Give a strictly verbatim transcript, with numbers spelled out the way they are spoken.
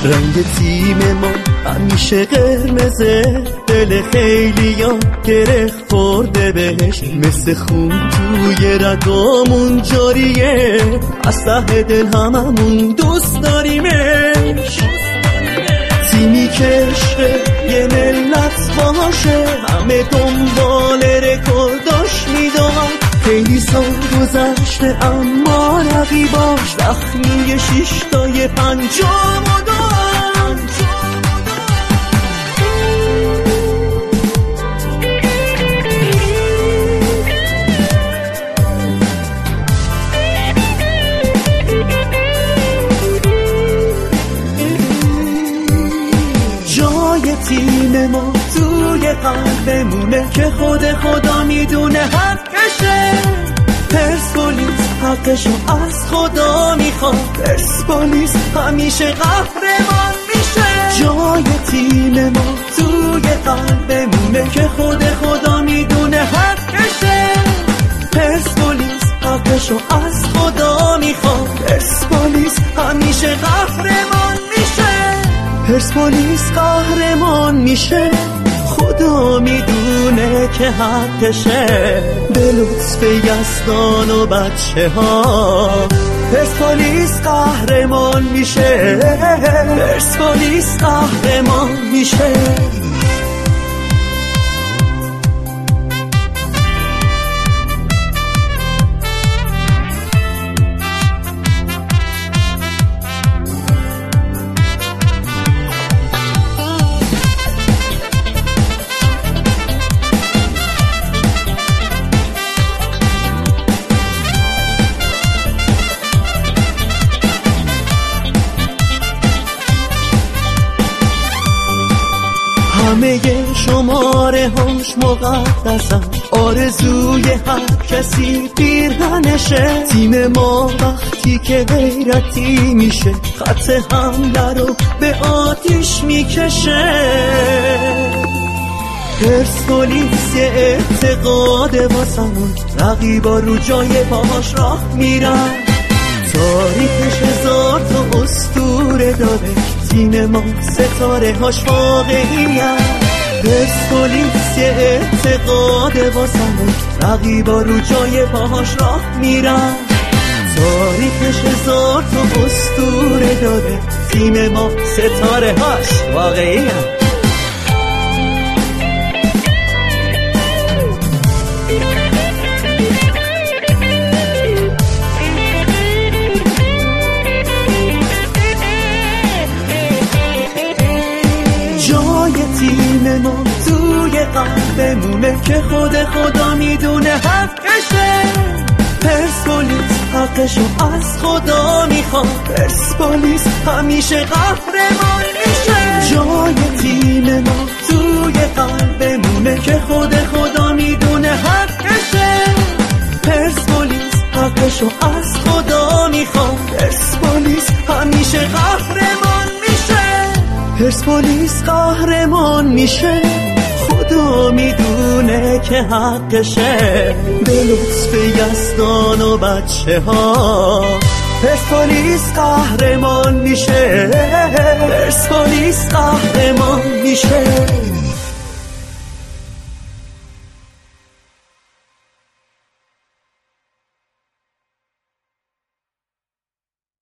رنگ تیم ما همیشه قرمزه، دل خیلی ها گره خورده بهش، مثل خون توی رگامون جاریه، از ته دل هممون دوست داریمش. تیمی که عشق یه ملت باشه، همه دنبال رکورداش میدونن، خیلی سال گذشته اما رقیباش زخمی شیشتای پنجم و دارن. جای تیم ما توی قلبمونه که خود خدا میدونه حقشه، پرسپولیس حقشو از خدا میخواد، پرسپولیس همیشه قهرمان میشه. جای تیم ما توی قلبمونه که خود خدا میدونه حقشه، پرسپولیس حقشو از خدا میخواد، پرسپولیس همیشه قهرمان میشه. پرسپولیس قهرمان میشه، خدا میدونه که حقشه، به لطف یزدان و بچه ها پرسپولیس قهرمان میشه، پرسپولیس قهرمان میشه. همه شماره هاش مقدسن، آرزوی هر کسی پیرهنشه. تیم ما وقتی که غیرتی میشه، خط حمله رو به آتیش میکشه. پرسپولیس یه اعتقاده واسمون، رقیبا رو جای پاهاش راه میرن، تاریخش هزار تا اسطوره داره، تیم ما ستاره هاش واقعیه. پرسپولیس یه اعتقاده واسمون، رقیبا رو جای پاهاش راه میرن، تاریخش هزار تا اسطوره داره، تیم ما ستاره هاش واقعیه. تیم ما توی قلبمونه که خود خدا میدونه حقشه، پرسپولیس حقشو از خدا میخواد، پرسپولیس همیشه قهرمان میشه. جای تیم ما توی قلبمونه که خود خدا میدونه حقشه، پرسپولیس حقشو از خدا میخواد، پرسپولیس همیشه قهرمان میشه. پرسپولیس قهرمان میشه، خدا میدونه که حقشه، به لطف یزدان و بچه ها پرسپولیس قهرمان میشه، پرسپولیس قهرمان میشه.